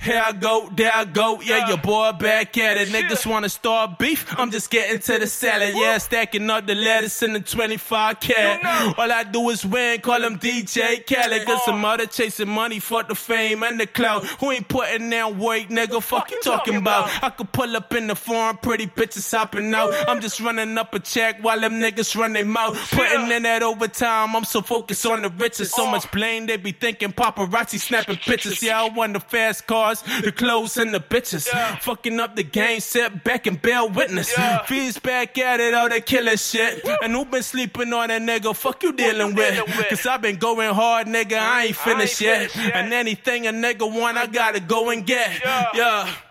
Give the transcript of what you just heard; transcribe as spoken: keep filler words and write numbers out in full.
Here I go, there I go, yeah, your boy back at it. Niggas wanna start beef, I'm just getting to the salad. Yeah, stacking up the lettuce in the twenty-five cat. All I do is win, call him D J Khaled. Cause some other chasing money, fuck the fame and the clout. Who ain't putting down work, nigga, fuck you talking about? I could pull up in the foreign, pretty bitches hopping out. I'm just running up a check while them niggas run their mouth. Putting in that overtime, I'm so focused on the riches. So much blame, they be thinking paparazzi snapping pictures. Yeah, I want the fast cars, the clothes and the bitches. Yeah. Fucking up the game, sit back and bear witness. Yeah. Fees back at it, all that killer shit. Woo. And who been sleeping on that nigga? Fuck you dealing with. Cause I been going hard, nigga, I ain't finished, I ain't finished yet. yet. And anything a nigga want, I gotta go and get. Yeah. yeah.